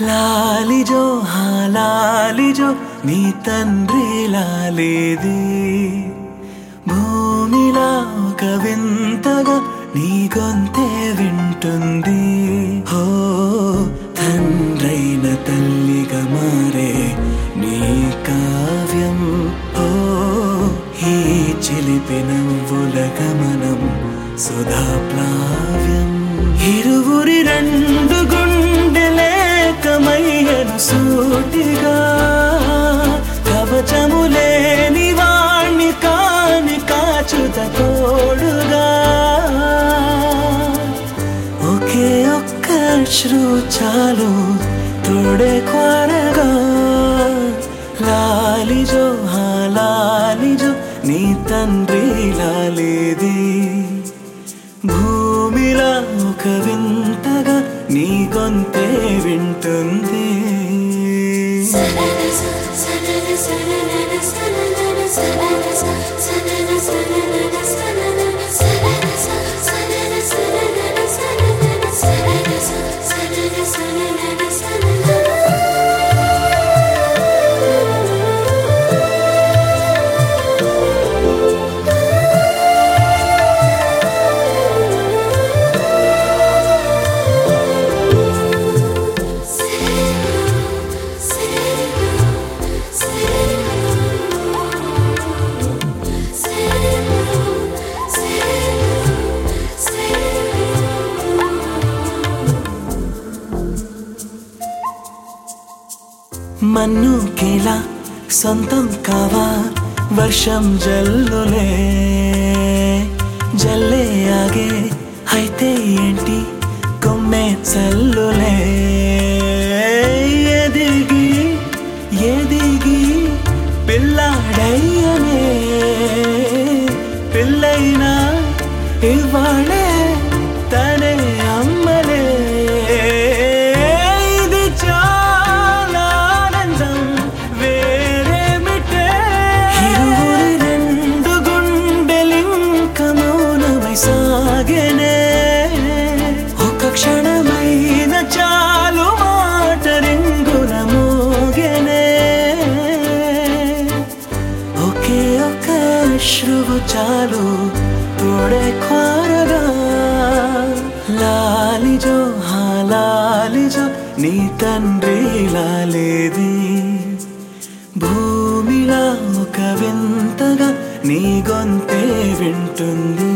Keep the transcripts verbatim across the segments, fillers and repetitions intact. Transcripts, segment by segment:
లాలిజో హా లాలిజో నీ తండ్రి లాలేది భూమిలా ఒక వింతగా నీ గొంతే వింటుంది హో తండ్రైన తల్లిగా మారే నీ కావ్యం హో ఈ చిలిపి నవ్వుల గమనం సుధా ప్లావ్యం ఇరువురి రెండు గుండెలేకమయ్యను సూటిగా కవచములేని వాణ్ణి కాని కాచుత తోడుగా ఒకే ఒక్క అశ్రు చాలు తోడే క్వారగా లాలిజో హా లాలిజో నీ తండ్రి లాలేది భూమిలా ఒక వింతగా నీ గొంతే వింటుంది మన్నుకేలా సొంతం కావా వర్షం జల్లులే జల్లే ఆగే అయితే ఏంటి కొమ్మే చల్లులే ఎదిగి ఎదిగి పిల్లాడయ్యనే పిల్లైనా ఇవాళే తనే అమ్మలే ఒక క్షణమైన చాలు మాట రింగున మోగెనే ఒకే ఒక అశ్రువు చాలు తోడే క్వారగా లాలిజో హా లాలిజో నీ తండ్రి లాలేది భూమిలా ఒక వింతగా నీ గొంతే వింటుంది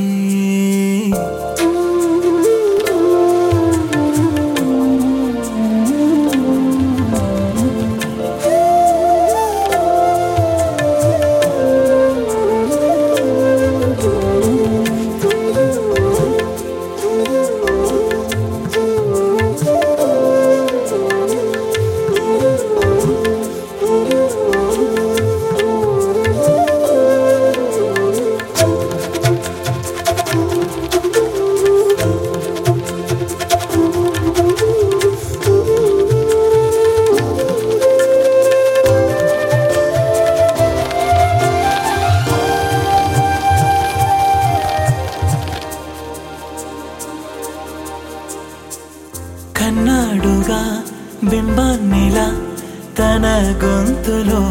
కన్నాడుగా బింబాన్నిలా తన గొంతులో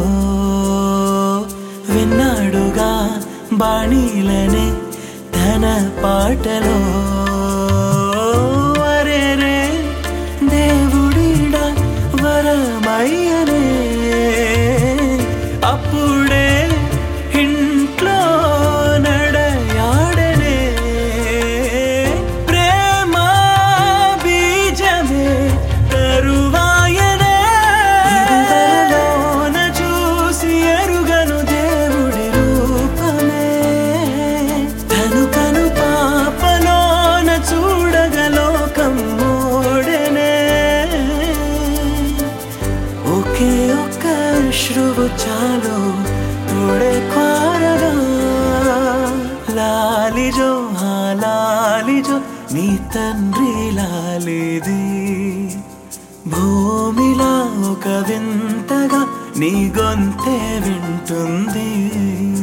విన్నాడుగా బాణీలనే తన పాటలో అరేరే దేవుడిడా వరమయ్యనే అప్పుడే ఇంట్లో నడయాడనే ప్రేమ బీజమే తరువాయనే ఇదువలలోన చూసి ఎరుగను దేవుడి రూపమే తను కను పాపలోన చూడగలోకం మోడెనే ఒకే ఒక్క అశ్రువు చాలు తోడే క్వారగా లాలిజో హా లాలిజో నీ తండ్రి లాలేది భూమిలా ఒక వింతగా నీ గొంతే వింటుంది